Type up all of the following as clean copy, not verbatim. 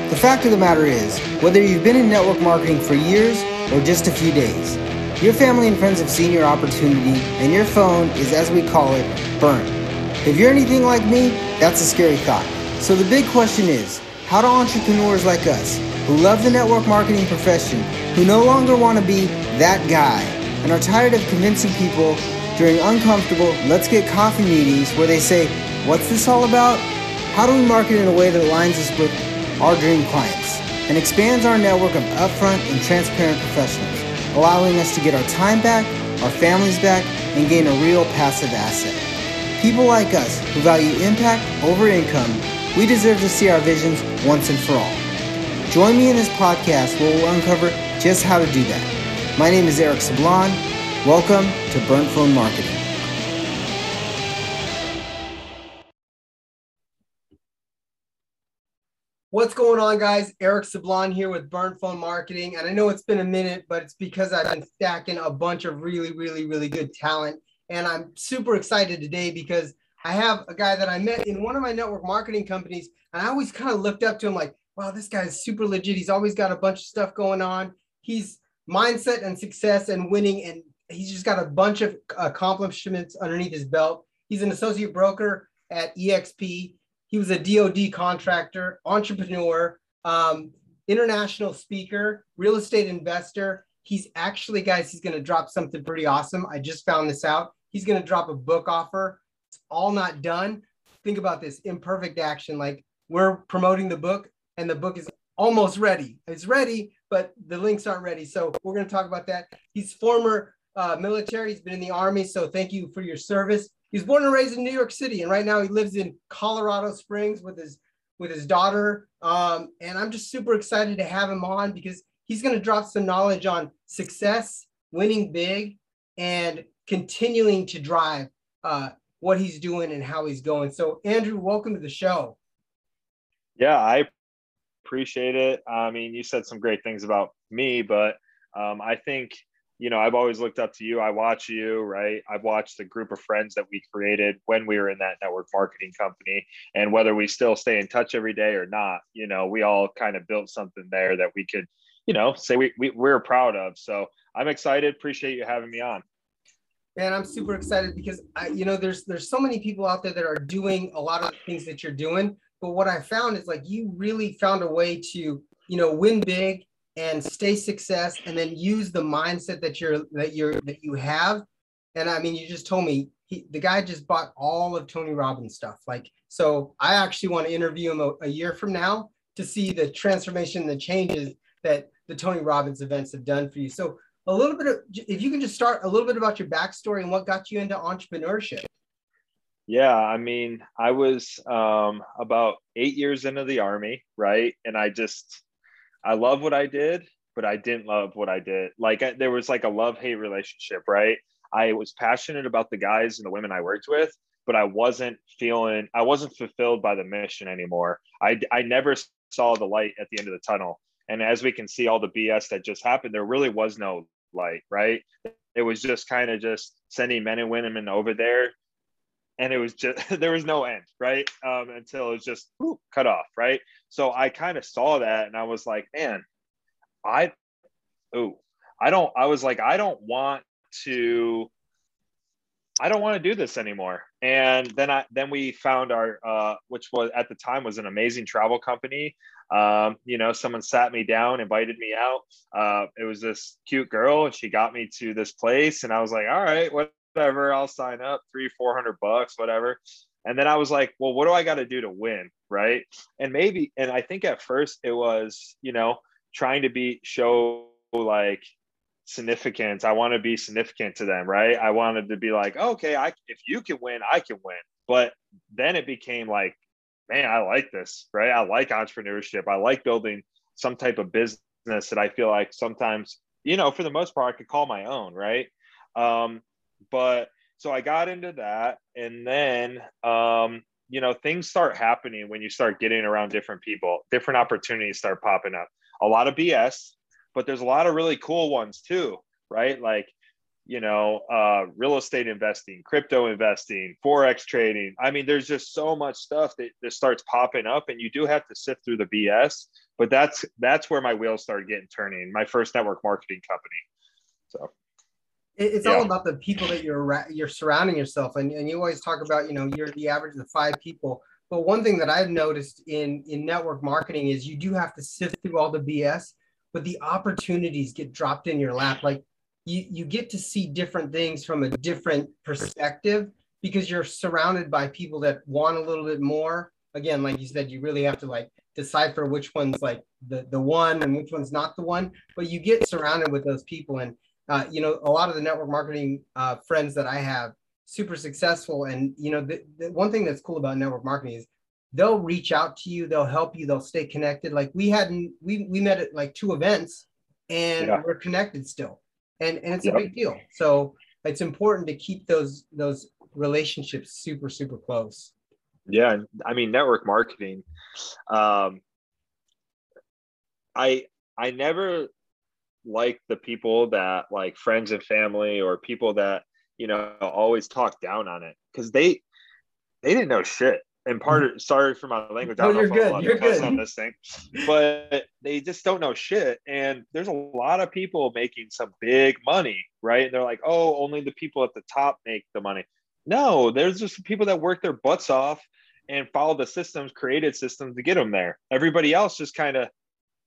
The fact of the matter is, whether you've been in network marketing for years or just a few days, your family and friends have seen your opportunity and your phone is, as we call it, burnt. If you're anything like me, that's a scary thought. So the big question is, how do entrepreneurs like us, who love the network marketing profession, who no longer want to be that guy, and are tired of convincing people during uncomfortable let's get coffee meetings where they say, what's this all about? How do we market in a way that aligns us with our dream clients and expands our network of upfront and transparent professionals, allowing us to get our time back, our families back, and gain a real passive asset? People like us who value impact over income, we deserve to see our visions once and for all. Join me in this podcast where we'll uncover just how to do that. My name is Eric Sablon. Welcome to Burnt Phone Marketing. What's going on, guys? Eric Sablon here with Burnt Phone Marketing. And I know it's been a minute, but it's because I've been stacking a bunch of really good talent. And I'm super excited today because I have a guy that I met in one of my network marketing companies. And I always kind of looked up to him like, wow, this guy's super legit. He's always got a bunch of stuff going on. He's mindset and success and winning. And he's just got a bunch of accomplishments underneath his belt. He's an associate broker at EXP. He was a DoD contractor, entrepreneur, international speaker, real estate investor. He's actually, guys, he's going to drop something pretty awesome. I just found this out. He's going to drop a book offer. It's all not done. Think about this, imperfect action. Like, we're promoting the book and the book is almost ready. It's ready, but the links aren't ready. So we're going to talk about that. He's former military. He's been in the Army. So thank you for your service. He was born and raised in New York City, and right now he lives in Colorado Springs with his daughter. And I'm just super excited to have him on because he's going to drop some knowledge on success, winning big, and continuing to drive what he's doing and how he's going. So, Andrew, welcome to the show. Yeah, I appreciate it. I mean, you said some great things about me, but I think, you know, I've always looked up to you. I watch you, right? I've watched the group of friends that we created when we were in that network marketing company, and whether we still stay in touch every day or not, you know, we all kind of built something there that we could, you know, say we're proud of. So I'm excited. Appreciate you having me on. Man, I'm super excited because there's so many people out there that are doing a lot of the things that you're doing. But what I found is like you really found a way to, you know, win big and stay success, and then use the mindset that you have. And I mean, you just told me the guy just bought all of Tony Robbins stuff. Like, so I actually want to interview him a year from now to see the transformation, the changes that the Tony Robbins events have done for you. So a little bit of, if you can just start a little bit about your backstory and what got you into entrepreneurship. Yeah, I mean, I was about 8 years into the Army, right? And I love what I did, but I didn't love what I did. Like there was like a love-hate relationship, right? I was passionate about the guys and the women I worked with, but I wasn't fulfilled by the mission anymore. I never saw the light at the end of the tunnel. And as we can see all the BS that just happened, there really was no light, right? It was just kind of just sending men and women over there. And it was just, there was no end, right? Until it was just cut off, right? So I kind of saw that and I was like, man, I don't want to do this anymore. And then we found our, which was at the time was an amazing travel company. You know, someone sat me down, invited me out. It was this cute girl and she got me to this place and I was like, all right, whatever, I'll sign up, $300-400, whatever. And then I was like, well, what do I got to do to win? Right. And I think at first it was, you know, trying to show like significance. I want to be significant to them. Right. I wanted to be like, okay, if you can win, I can win. But then it became like, man, I like this, right? I like entrepreneurship. I like building some type of business that I feel like sometimes, you know, for the most part, I could call my own. Right. But so I got into that, and then, you know, things start happening when you start getting around different people, different opportunities start popping up, a lot of BS, but there's a lot of really cool ones too, right? Like real estate investing, crypto investing, Forex trading. I mean, there's just so much stuff that starts popping up, and you do have to sift through the BS, but that's where my wheels started getting turning. My first network marketing company. So it's all about the people that you're surrounding yourself. And you always talk about, you're the average of 5 people. But one thing that I've noticed in network marketing is you do have to sift through all the BS, but the opportunities get dropped in your lap. Like you get to see different things from a different perspective because you're surrounded by people that want a little bit more. Again, like you said, you really have to like decipher which one's like the one and which one's not the one, but you get surrounded with those people. And a lot of the network marketing friends that I have, super successful. And, the one thing that's cool about network marketing is they'll reach out to you, they'll help you, they'll stay connected. Like we met at like 2 events and we're connected still. And it's a big deal. So it's important to keep those relationships super, super close. Yeah. I mean, network marketing, I never like the people that like friends and family or people that always talk down on it because they didn't know shit. And sorry for my language, I don't know if I'm allowed to cuss on this thing, but they just don't know shit. And there's a lot of people making some big money, right? And they're like, oh, only the people at the top make the money. No, there's just people that work their butts off and follow the systems, created systems to get them there. Everybody else just kind of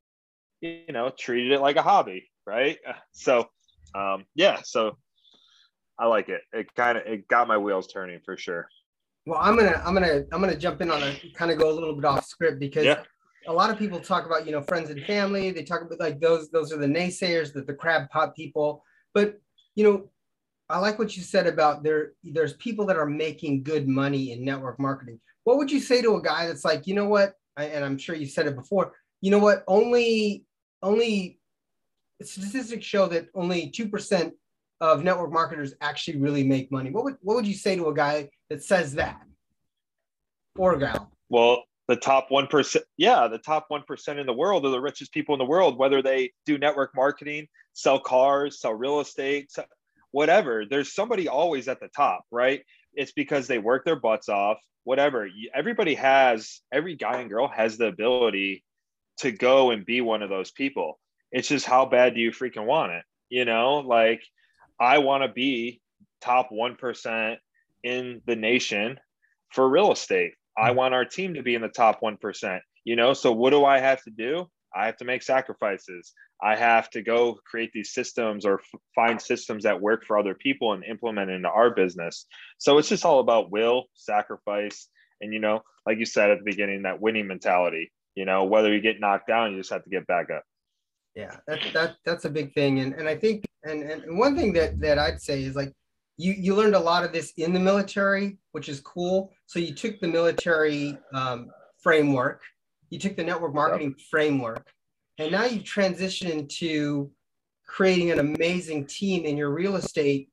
treated it like a hobby, right? So so I like it. It got my wheels turning for sure. Well, I'm gonna jump in on a kind of go a little bit off script because a lot of people talk about friends and family. They talk about like those are the naysayers, the crab pot people. But I like what you said about there's people that are making good money in network marketing. What would you say to a guy that's like, and I'm sure you said it before, only statistics show that only 2% of network marketers actually really make money. What would you say to a guy that says that, or a gal? Well, the top 1%, the top 1% in the world are the richest people in the world, whether they do network marketing, sell cars, sell real estate, whatever. There's somebody always at the top, right? It's because they work their butts off, whatever. Every guy and girl has the ability to go and be one of those people. It's just how bad do you freaking want it? Like I want to be top 1% in the nation for real estate. I want our team to be in the top 1%, so what do I have to do? I have to make sacrifices. I have to go create these systems or find systems that work for other people and implement into our business. So it's just all about will, sacrifice, and, like you said at the beginning, that winning mentality, whether you get knocked down, you just have to get back up. Yeah, that's a big thing. And I think, and one thing that I'd say is like, you learned a lot of this in the military, which is cool. So you took the military framework, you took the network marketing framework, and now you've transitioned into creating an amazing team in your real estate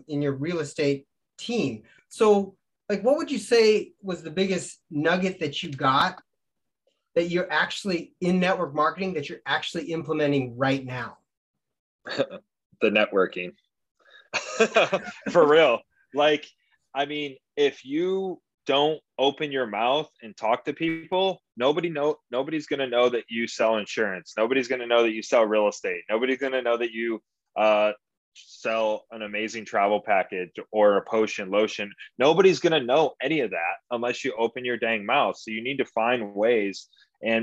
team. So like, what would you say was the biggest nugget that you got that you're actually in network marketing that you're actually implementing right now? The networking. For real. Like, I mean, if you don't open your mouth and talk to people, nobody's going to know that you sell insurance. Nobody's going to know that you sell real estate. Nobody's going to know that you sell an amazing travel package or a potion, lotion. Nobody's going to know any of that unless you open your dang mouth. So you need to find ways. And,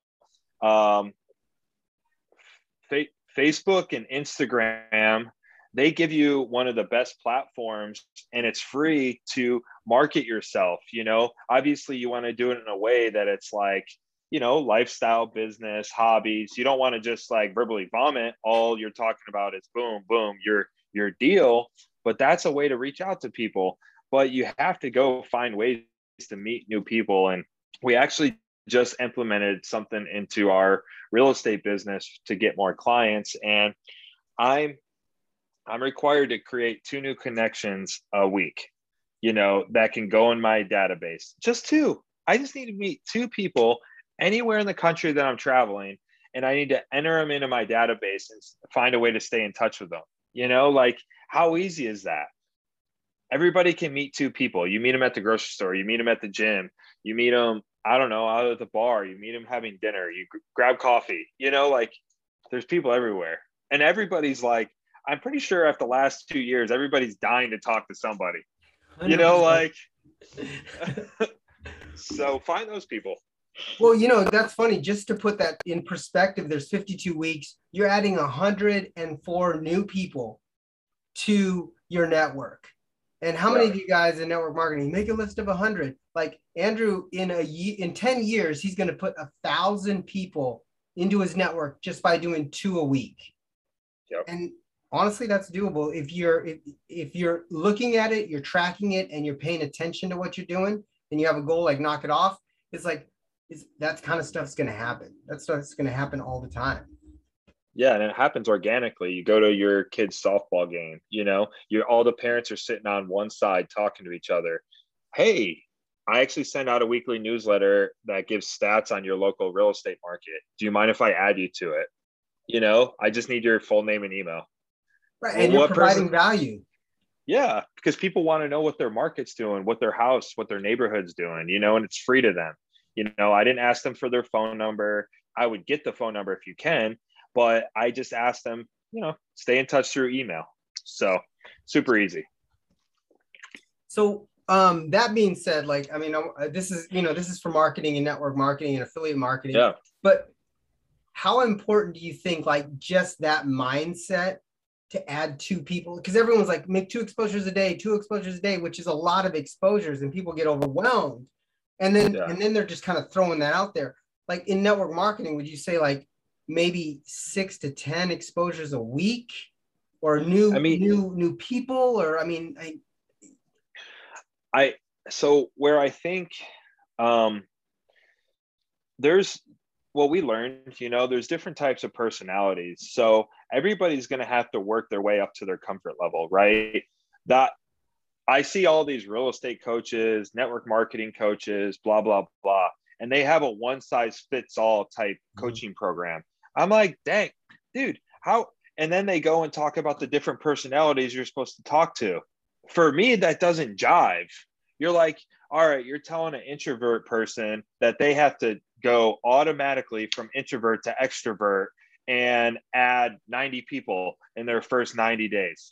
Facebook and Instagram, they give you one of the best platforms, and it's free to market yourself. Obviously you want to do it in a way that it's like, lifestyle, business, hobbies. You don't want to just like verbally vomit. All you're talking about is boom, boom, your deal. But that's a way to reach out to people. But you have to go find ways to meet new people. And we actually just implemented something into our real estate business to get more clients. And I'm required to create 2 new connections a week, that can go in my database. Just 2. I just need to meet 2 people anywhere in the country that I'm traveling, and I need to enter them into my database and find a way to stay in touch with them. Like How easy is that? Everybody can meet two people. You meet them at the grocery store, you meet them at the gym, you meet them, I don't know, out at the bar, you meet them having dinner, you grab coffee, like there's people everywhere. And everybody's like, I'm pretty sure after the last 2 years, everybody's dying to talk to somebody, 100%. like, so find those people. Well, that's funny. Just to put that in perspective, there's 52 weeks. You're adding 104 new people to your network. And how many of you guys in network marketing make a list of 100? Like Andrew, in 10 years, he's going to put 1,000 people into his network just by doing 2 a week. Yep. And honestly, that's doable. If you're looking at it, you're tracking it, and you're paying attention to what you're doing, and you have a goal like knock it off. It's like that kind of stuff's going to happen. That stuff's going to happen all the time. Yeah, and it happens organically. You go to your kid's softball game, all the parents are sitting on one side talking to each other. Hey, I actually send out a weekly newsletter that gives stats on your local real estate market. Do you mind if I add you to it? I just need your full name and email. Right, and you're providing value. Yeah, because people want to know what their market's doing, what their house, what their neighborhood's doing, and it's free to them. I didn't ask them for their phone number. I would get the phone number if you can, but I just asked them, stay in touch through email. So super easy. So that being said, this is for marketing and network marketing and affiliate marketing. Yeah. But how important do you think, just that mindset to add 2 people? Because everyone's like, make 2 exposures a day, which is a lot of exposures, and people get overwhelmed. And then they're just kind of throwing that out there. Like in network marketing, would you say maybe 6 to 10 exposures a week, or new people? Or so where I think there's what we learned, there's different types of personalities. So everybody's going to have to work their way up to their comfort level, right? That I see all these real estate coaches, network marketing coaches, blah, blah, blah. And they have a one size fits all type coaching program. I'm like, dang, dude, how? And then they go and talk about the different personalities you're supposed to talk to. For me, that doesn't jive. You're like, all right, you're telling an introvert person that they have to go automatically from introvert to extrovert and add 90 people in their first 90 days.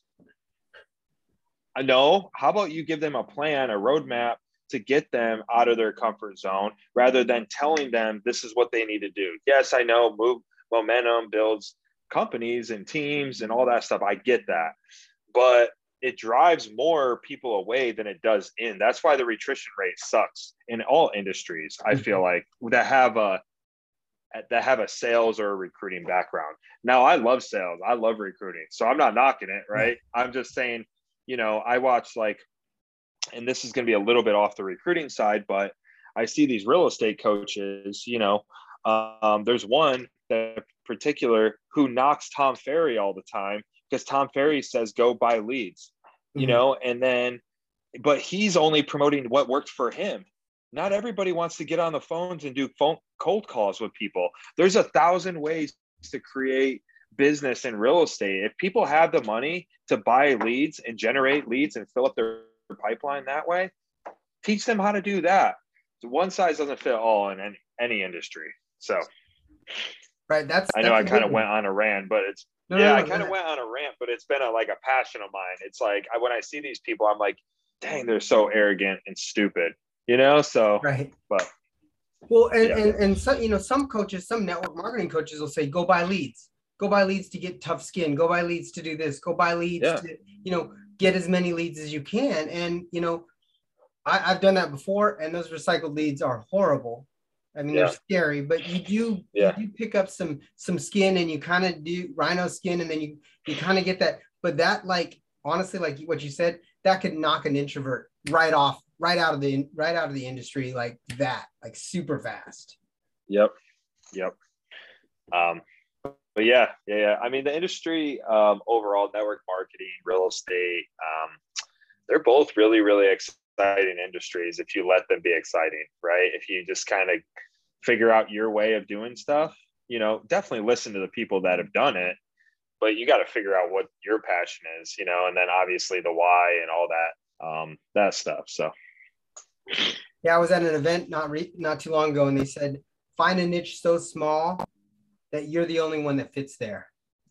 No, how about you give them a plan, a roadmap to get them out of their comfort zone rather than telling them this is what they need to do. Yes, I know momentum builds companies and teams and all that stuff. I get that. But it drives more people away than it does in. That's why the attrition rate sucks in all industries. I feel like that have a sales or a recruiting background. Now, I love sales. I love recruiting. So I'm not knocking it, right? I'm just saying, I watch and this is going to be a little bit off the recruiting side, but I see these real estate coaches, there's one that particular who knocks Tom Ferry all the time because Tom Ferry says, go buy leads, but he's only promoting what worked for him. Not everybody wants to get on the phones and do cold calls with people. There's 1,000 ways to create business in real estate. If people have the money to buy leads and generate leads and fill up their pipeline that way, teach them how to do that. So one size doesn't fit all in any industry. So right, I know I kind of went on a rant, but it's I kind of went on a rant, but it's been a passion of mine. It's like when I see these people, I'm like, dang, they're so arrogant and stupid, so right. But well, and some some coaches, some network marketing coaches will say, go buy leads to get tough skin, go buy leads to do this, go buy leads to get as many leads as you can. And I've done that before, and those recycled leads are horrible. I mean, they're scary, but you do pick up some skin, and you kind of do rhino skin, and then you kind of get that. But that, honestly, like what you said, that could knock an introvert right out of the industry like that, like super fast. Yep. But yeah. I mean, the industry overall, network marketing, real estate, they're both really, really exciting industries if you let them be exciting, right? If you just kind of figure out your way of doing stuff, definitely listen to the people that have done it. but you got to figure out what your passion is, you know, and then obviously the why and all that, that stuff. So. Yeah, I was at an event not too long ago, and they said, find a niche so small that you're the only one that fits there.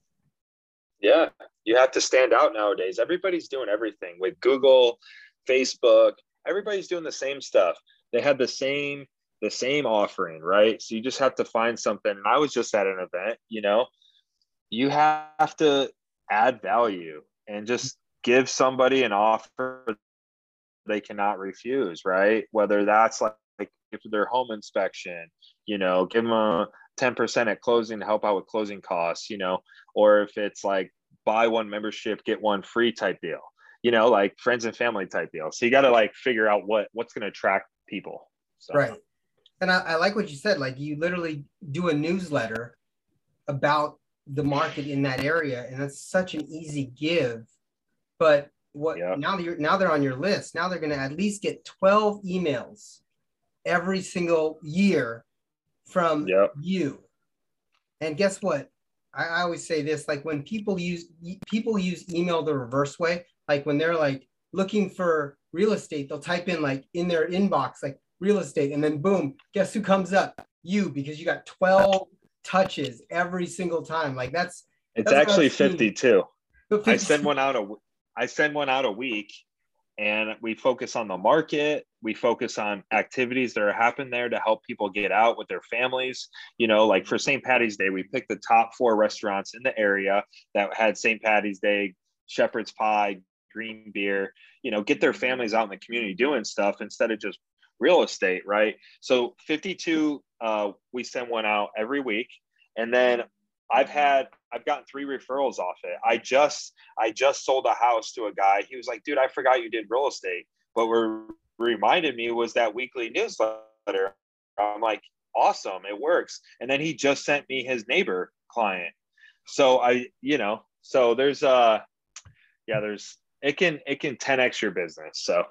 Yeah, you have to stand out nowadays. Everybody's doing everything with Google, Facebook. Everybody's doing the same stuff. They have the same offering, right? So you just have to find something. And I was just at an event, you know, you have to add value and just give somebody an offer they cannot refuse, right? Whether that's like if their home inspection, you know, give them a 10% at closing to help out with closing costs, you know, or if it's like buy one membership, get one free type deal, you know, like friends and family type deal. So you got to like figure out what's going to attract people. So. Right. And I like what you said, like you literally do a newsletter about the market in that area. And that's such an easy give. But now they're on your list. Now they're going to at least get 12 emails every single year from you. And guess what? I always say this, like when people use email the reverse way, like when they're like looking for real estate, they'll type in like in their inbox, like real estate, and then boom, guess who comes up? You, because you got 12 touches every single time. Like that's actually 52. I send one out a week, and we focus on the market. We focus on activities that are happening there to help people get out with their families. You know, like for St. Patty's Day, we picked the top 4 restaurants in the area that had St. Patty's Day, shepherd's pie, green beer, you know, get their families out in the community doing stuff instead of just real estate, right? So 52, we send one out every week. And then I've gotten 3 referrals off it. I just sold a house to a guy. He was like, dude, I forgot you did real estate. What reminded me was that weekly newsletter. I'm like, awesome, it works. And then he just sent me his neighbor client. So there's it can 10x your business. So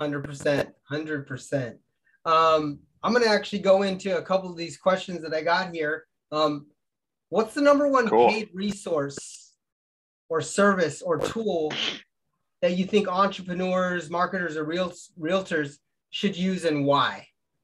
100%. I'm going to actually go into a couple of these questions that I got here. What's the number one paid resource or service or tool that you think entrepreneurs, marketers, or realtors should use, and why?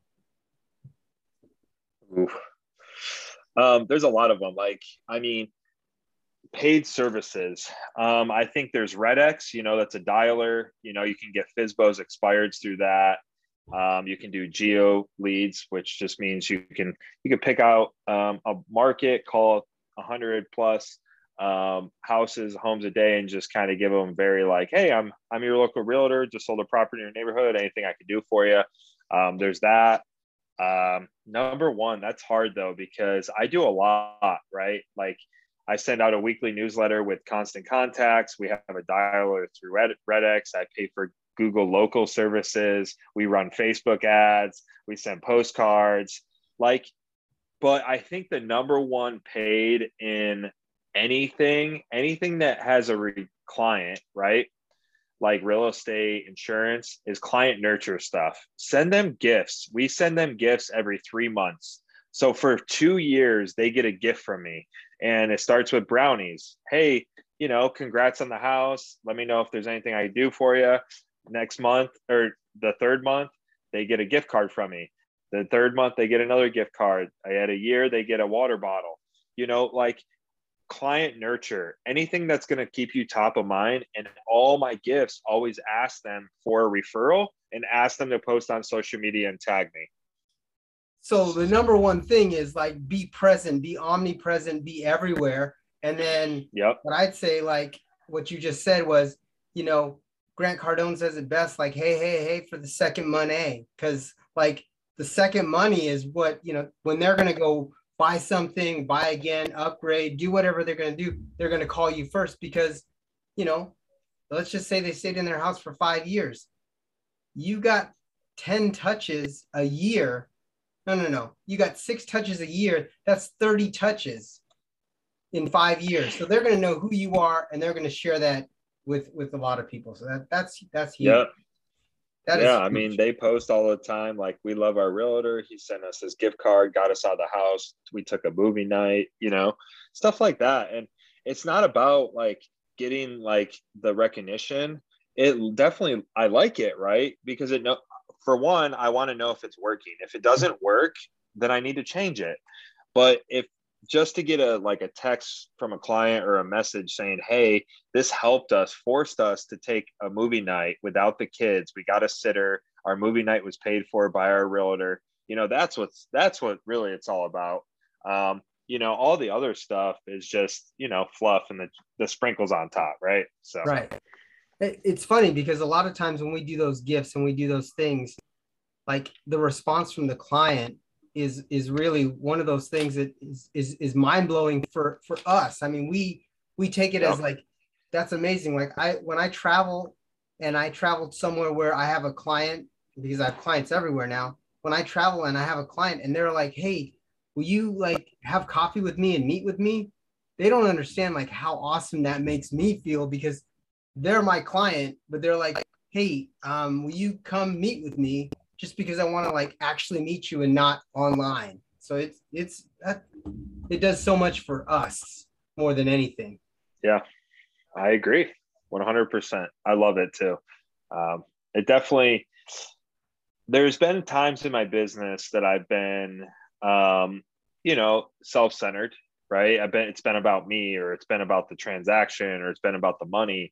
There's a lot of them. Like, I mean, paid services. I think there's RedX, you know, that's a dialer. You know, you can get FSBOs expireds through that. You can do geo leads, which just means you can pick out a market, call 100 plus houses, homes a day, and just kind of give them very like, hey, I'm your local realtor, just sold a property in your neighborhood, anything I could do for you. There's that. Number one, that's hard though, because I do a lot, right? Like I send out a weekly newsletter with constant contacts. We have a dialer through RedX. I pay for Google local services. We run Facebook ads. We send postcards. But I think the number one paid in anything that has a client, right? Like real estate, insurance, is client nurture stuff. Send them gifts. We send them gifts every 3 months. So for 2 years, they get a gift from me. And it starts with brownies. Hey, you know, congrats on the house. Let me know if there's anything I can do for you. Next month, or the 3rd month, they get a gift card from me. The 3rd month, they get another gift card. I had a year, they get a water bottle. You know, like client nurture, anything that's going to keep you top of mind. And all my gifts always ask them for a referral and ask them to post on social media and tag me. So the number one thing is like be present, be omnipresent, be everywhere. And then what I'd say, like what you just said was, you know, Grant Cardone says it best, like, hey, for the second money. Because like the second money is what, you know, when they're going to go buy something, buy again, upgrade, do whatever they're going to do, they're going to call you first because, you know, let's just say they stayed in their house for 5 years. You got 10 touches a year. No. You got 6 touches a year. That's 30 touches in 5 years. So they're going to know who you are, and they're going to share that with a lot of people. So that's huge. Yep. I mean, they post all the time. Like, we love our realtor. He sent us his gift card, got us out of the house. We took a movie night, you know, stuff like that. And it's not about like getting like the recognition. It definitely, I like it, right? Because for one, I want to know if it's working. If it doesn't work, then I need to change it. But if just to get a text from a client or a message saying, hey, this helped us, forced us to take a movie night without the kids. We got a sitter. Our movie night was paid for by our realtor. That's what really it's all about. All the other stuff is just, fluff and the sprinkles on top. Right. So, Right. It's funny because a lot of times when we do those gifts and we do those things, like the response from the client is really one of those things that is mind blowing for us. I mean, we take it as like, that's amazing. Like when I travel and I traveled somewhere where I have a client, because I have clients everywhere now. When I travel and I have a client and they're like, hey, will you like have coffee with me and meet with me? They don't understand like how awesome that makes me feel, because they're my client, but they're like, hey, will you come meet with me, just because I want to like actually meet you and not online. So it does so much for us more than anything. Yeah, I agree 100%. I love it too. It definitely, there's been times in my business that I've been, self-centered, right? It's been about me, or it's been about the transaction, or it's been about the money.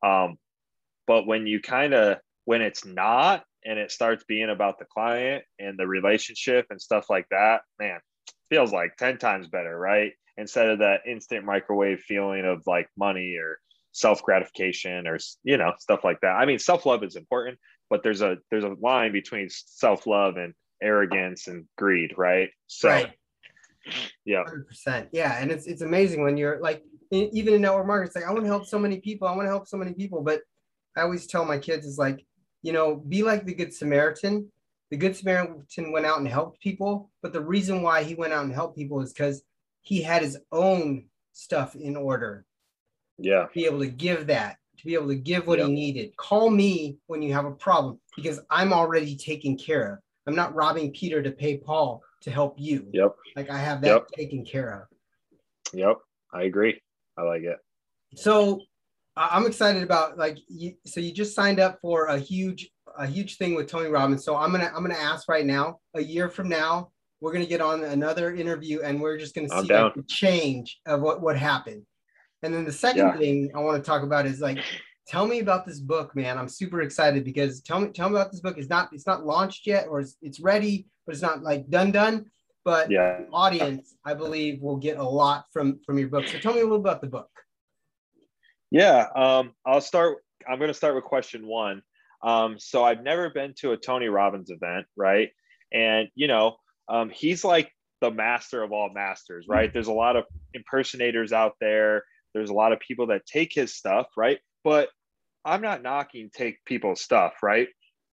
But when it's not, and it starts being about the client and the relationship and stuff like that, man, feels like 10 times better, right? Instead of that instant microwave feeling of like money or self-gratification or, stuff like that. I mean, self-love is important, but there's a line between self-love and arrogance and greed, right? So, right. Yeah. 100%. Yeah. And it's amazing when you're like, even in network marketing, it's like, I want to help so many people. I want to help so many people. But I always tell my kids is like, be like the Good Samaritan. The Good Samaritan went out and helped people. But the reason why he went out and helped people is because he had his own stuff in order. Yeah. To be able to give what he needed. Call me when you have a problem, because I'm already taken care of. I'm not robbing Peter to pay Paul to help you. Yep. Like I have that taken care of. Yep. I agree. I like it. So I'm excited about so you just signed up for a huge thing with Tony Robbins. So I'm gonna ask right now, a year from now, we're gonna get on another interview and we're just gonna see like, the change of what happened. And then the second thing I want to talk about is like, tell me about this book, man. I'm super excited because tell me about this book. It's not launched yet, or it's ready, but it's not like done. But the audience, I believe, will get a lot from your book. So tell me a little about the book. Yeah, I'm going to start with question one. So I've never been to a Tony Robbins event, right? And, he's like the master of all masters, right? There's a lot of impersonators out there. There's a lot of people that take his stuff, right? But I'm not knocking take people's stuff, right?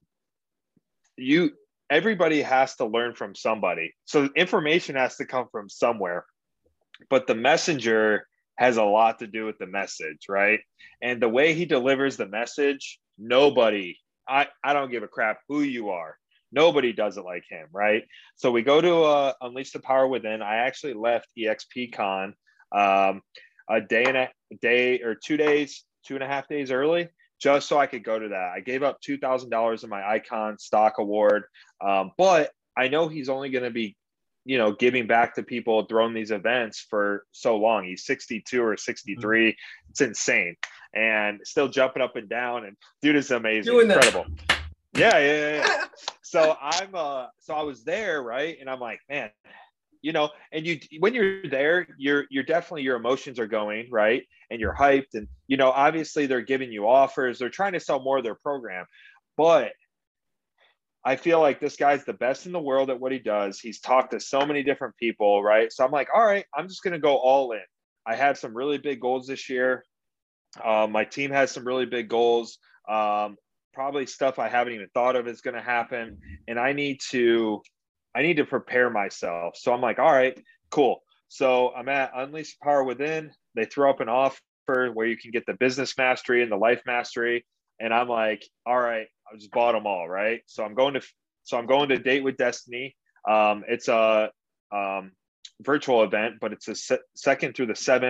Everybody has to learn from somebody. So information has to come from somewhere. But the messenger has a lot to do with the message, right? And the way he delivers the message, I don't give a crap who you are. Nobody does it like him, right? So we go to Unleash the Power Within. I actually left EXPCon a day or 2 days, 2.5 days early, just so I could go to that. I gave up $2,000 in my Icon stock award. But I know he's only going to be, giving back to people, throwing these events for so long. He's 62 or 63. Mm-hmm. It's insane. And still jumping up and down. And dude is amazing. Incredible. Yeah. So I was there, right? And I'm like, man, and when you're there, you're definitely, your emotions are going, right? And you're hyped. And, obviously they're giving you offers. They're trying to sell more of their program. But I feel like this guy's the best in the world at what he does. He's talked to so many different people, right? So I'm like, all right, I'm just going to go all in. I had some really big goals this year. My team has some really big goals. Probably stuff I haven't even thought of is going to happen. And I need to prepare myself. So I'm like, all right, cool. So I'm at Unleash Power Within. They throw up an offer where you can get the business mastery and the life mastery. And I'm like, all right, I just bought them all, right? So I'm going to Date with Destiny. It's a virtual event, but it's the 2nd through the 7th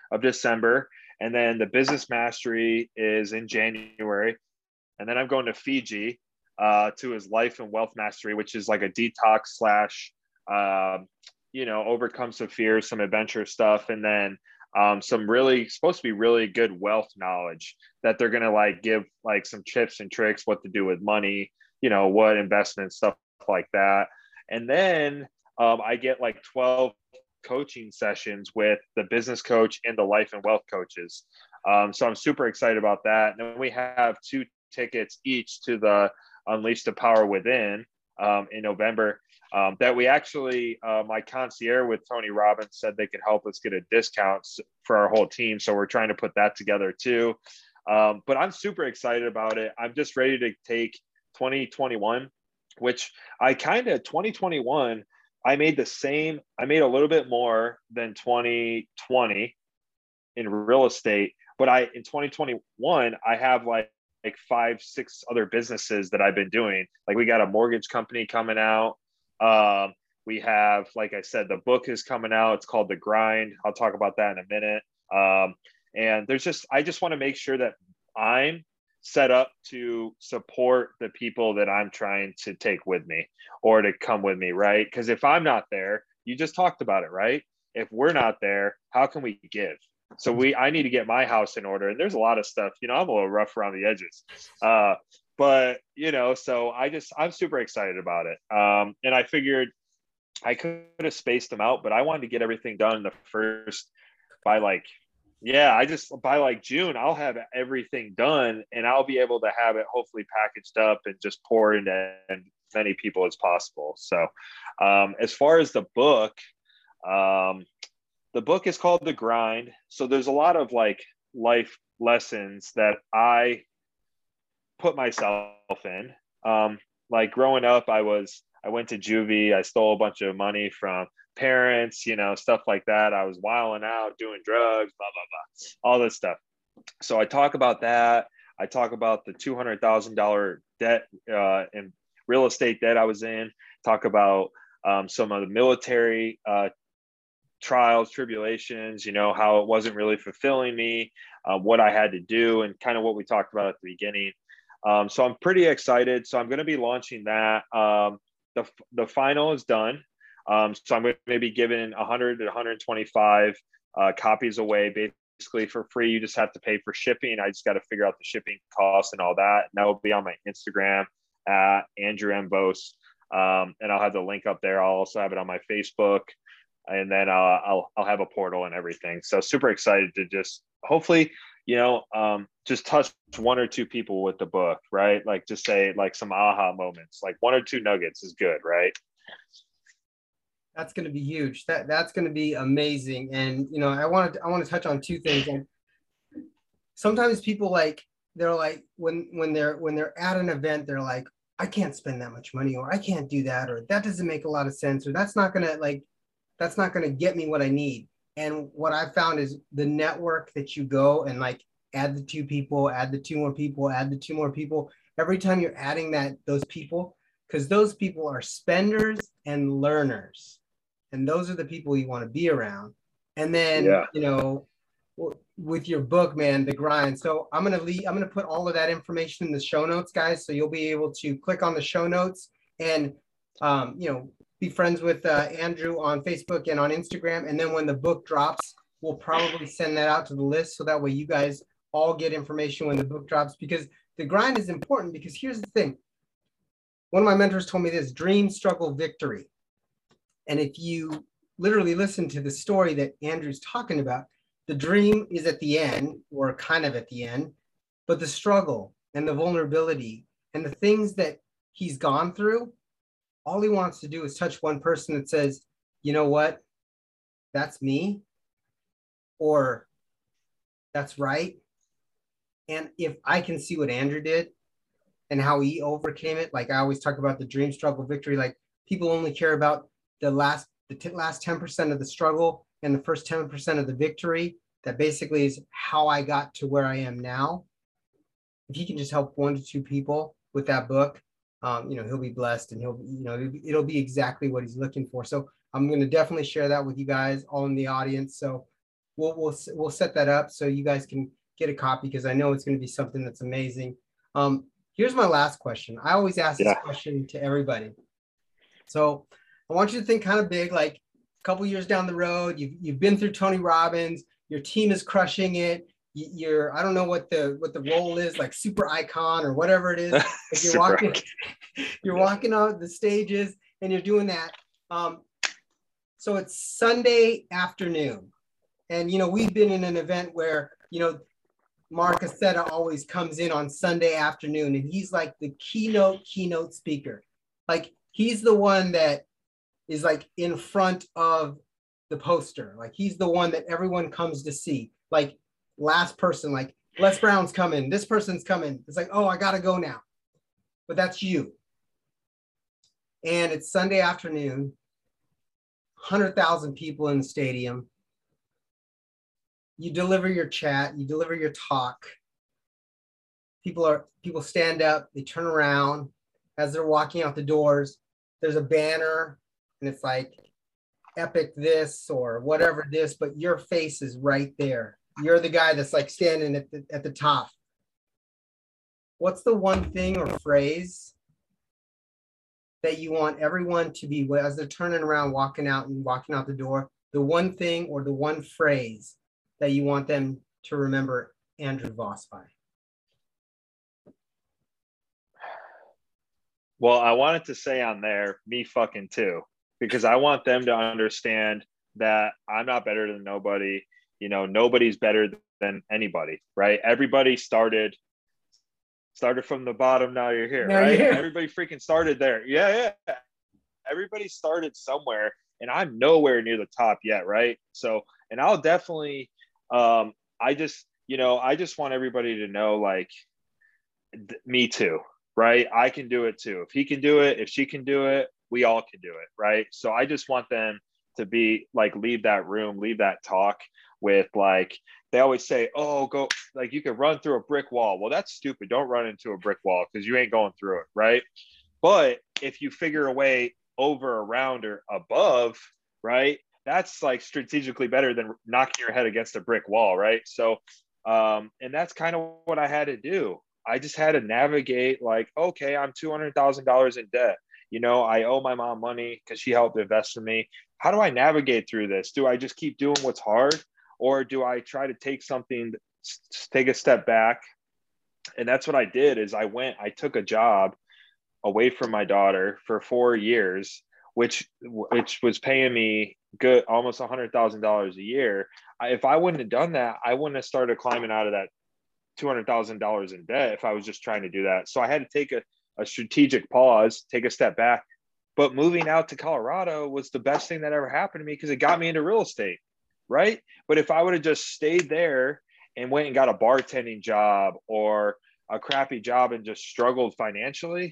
of December. And then the Business Mastery is in January. And then I'm going to Fiji to his Life and Wealth Mastery, which is like a detox slash, overcome some fears, some adventure stuff. And then some really supposed to be really good wealth knowledge that they're going to like give like some tips and tricks, what to do with money, what investment stuff like that. And then I get like 12 coaching sessions with the business coach and the life and wealth coaches. So I'm super excited about that. And then we have 2 tickets each to the Unleash the Power Within in November. That we actually, my concierge with Tony Robbins said they could help us get a discount for our whole team. So we're trying to put that together too. But I'm super excited about it. I'm just ready to take 2021, which 2021, I made a little bit more than 2020 in real estate. But in 2021, I have like 5-6 other businesses that I've been doing. Like we got a mortgage company coming out. We have, like I said, the book is coming out. It's called The Grind. I'll talk about that in a minute. And I just want to make sure that I'm set up to support the people that I'm trying to take with me or to come with me, right? Because if I'm not there, you just talked about it, right? If we're not there, how can we give? So I need to get my house in order. And there's a lot of stuff, I'm a little rough around the edges. But, so I'm super excited about it. And I figured I could have spaced them out, but I wanted to get everything done by June, I'll have everything done and I'll be able to have it hopefully packaged up and just pour into as many people as possible. So as far as the book is called The Grind. So there's a lot of like life lessons that I put myself in. Like growing up, I went to juvie. I stole a bunch of money from parents, stuff like that. I was wilding out, doing drugs, blah, blah, blah, all this stuff. So I talk about that. I talk about the $200,000 debt in real estate debt I was in, talk about some of the military trials, tribulations, how it wasn't really fulfilling me, what I had to do, and kind of what we talked about at the beginning. So I'm pretty excited. So I'm going to be launching that. The final is done. So I'm going to be giving 100 to 125 copies away basically for free. You just have to pay for shipping. I just got to figure out the shipping costs and all that. And that will be on my Instagram at Andrew M. Bose. And I'll have the link up there. I'll also have it on my Facebook. And then I'll have a portal and everything. So super excited to just hopefully, just touch 1 or 2 people with the book, right? Like just say like some aha moments, like 1 or 2 nuggets is good, right? That's going to be huge. That's going to be amazing. And, I want to touch on 2 things. And sometimes people they're like, when they're at an event, they're like, I can't spend that much money, or I can't do that, or that doesn't make a lot of sense, or that's not going to get me what I need. And what I found is the network that you go and like add the 2 people, add the 2 more people, add the 2 more people. Every time you're adding those people, because those people are spenders and learners. And those are the people you want to be around. And then, with your book, man, The Grind. So I'm going to put all of that information in the show notes, guys. So you'll be able to click on the show notes and, be friends with Andrew on Facebook and on Instagram. And then when the book drops, we'll probably send that out to the list. So that way you guys all get information when the book drops, because the grind is important. Because here's the thing. One of my mentors told me this: dream, struggle, victory. And if you literally listen to the story that Andrew's talking about, the dream is at the end, or kind of at the end, but the struggle and the vulnerability and the things that he's gone through, all he wants to do is touch one person that says, you know what, that's me, or that's right. And if I can see what Andrew did and how he overcame it, like I always talk about the dream, struggle, victory, like people only care about the last 10% of the struggle and the first 10% of the victory. That basically is how I got to where I am now. If he can just help 1 to 2 people with that book, he'll be blessed, and it'll be exactly what he's looking for. So I'm going to definitely share that with you guys all in the audience. So we'll set that up so you guys can get a copy, because I know it's going to be something that's amazing. Here's my last question. I always ask this question to everybody. So I want you to think kind of big, like a couple years down the road. You've been through Tony Robbins. Your team is crushing it. I don't know what the role is, like super icon or whatever it is. Like you're walking out the stages and you're doing that. So it's Sunday afternoon, and we've been in an event where Mark Accetta always comes in on Sunday afternoon, and he's like the keynote speaker. Like he's the one that is like in front of the poster. Like he's the one that everyone comes to see. Like last person, like Les Brown's coming, this person's coming. It's like, oh, I gotta go now. But that's you. And it's Sunday afternoon, 100,000 people in the stadium. You deliver your chat, you deliver your talk. People stand up, they turn around. As they're walking out the doors, there's a banner, and it's like epic this or whatever this, but your face is right there. You're the guy that's like standing at the top. What's the one thing or phrase that you want everyone to be, as they're turning around, walking out the door, the one thing or the one phrase that you want them to remember Andrew Voss by? Well, I wanted to say on there, me fucking too, because I want them to understand that I'm not better than nobody. Nobody's better than anybody, right? Everybody started from the bottom. Now you're here, right? Everybody freaking started there. Yeah. Everybody started somewhere, and I'm nowhere near the top yet, right? So, and I'll definitely, I just want everybody to know, like, me too, right? I can do it too. If he can do it, if she can do it, we all can do it, right? So I just want them to be like, leave that room, leave that talk with, like, they always say, oh, go, like, you could run through a brick wall. Well, that's stupid. Don't run into a brick wall, because you ain't going through it, right? But if you figure a way over, around, or above, right, that's like strategically better than knocking your head against a brick wall, right? So, and that's kind of what I had to do. I just had to navigate, like, okay, I'm $200,000 in debt. I owe my mom money because she helped invest in me. How do I navigate through this? Do I just keep doing what's hard? Or do I try to take a step back? And that's what I did. Is I took a job away from my daughter for 4 years, which was paying me good, almost $100,000 a year. If I wouldn't have done that, I wouldn't have started climbing out of that $200,000 in debt if I was just trying to do that. So I had to take a strategic pause, take a step back. But moving out to Colorado was the best thing that ever happened to me, because it got me into real estate, right? But if I would have just stayed there and went and got a bartending job or a crappy job and just struggled financially,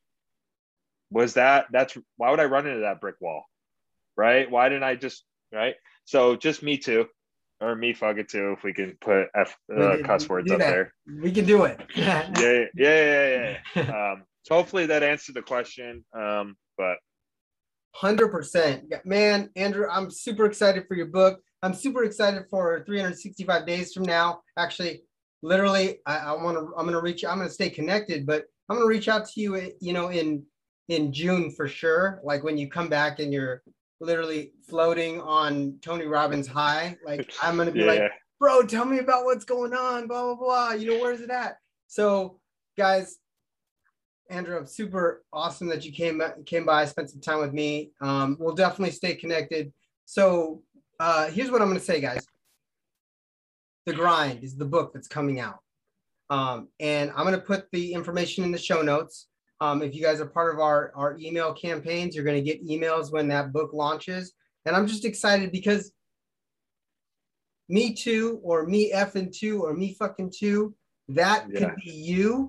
that's why would I run into that brick wall, right? Why didn't I just, right? So just me too, or me fuck it too, if we can put cuss words up there. We can do it. Yeah. So hopefully that answered the question. But 100%, man, Andrew, I'm super excited for your book. I'm super excited for 365 days from now. Actually, literally, I'm gonna stay connected, but I'm gonna reach out to you, in June for sure. Like when you come back and you're literally floating on Tony Robbins high, like I'm gonna be like, bro, tell me about what's going on, blah, blah, blah. Where's it at? So guys, Andrew, I'm super awesome that you came by, spent some time with me. We'll definitely stay connected. So here's what I'm going to say, guys. The Grind is the book that's coming out. And I'm going to put the information in the show notes. If you guys are part of our email campaigns, you're going to get emails when that book launches. And I'm just excited because me too, or me effing too, or me fucking too, that could be you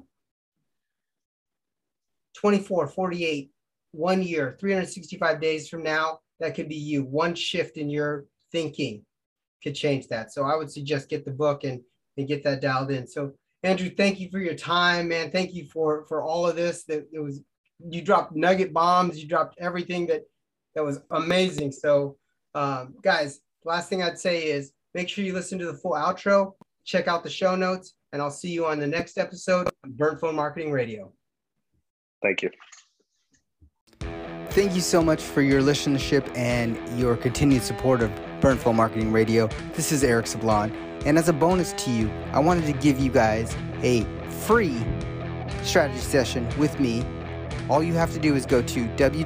24, 48, 1 year, 365 days from now. That could be you. One shift in your thinking could change that. So I would suggest get the book and get that dialed in. So Andrew, thank you for your time, man. Thank you for all of this. You dropped nugget bombs. You dropped everything that was amazing. So guys, last thing I'd say is Make sure you listen to the full outro, check out the show notes, and I'll see you on the next episode of Burnt Phone Marketing Radio. Thank you. Thank you so much for your listenership and your continued support of Burnt Phone Marketing Radio. This is Eric Sablon, and as a bonus to you, I wanted to give you guys a free strategy session with me. All you have to do is go to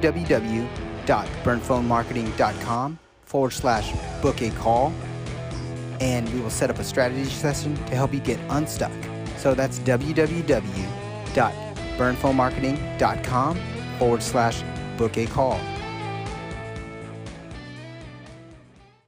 www.burntphonemarketing.com/book a call, and we will set up a strategy session to help you get unstuck. So that's www.burntphonemarketing.com/book a call.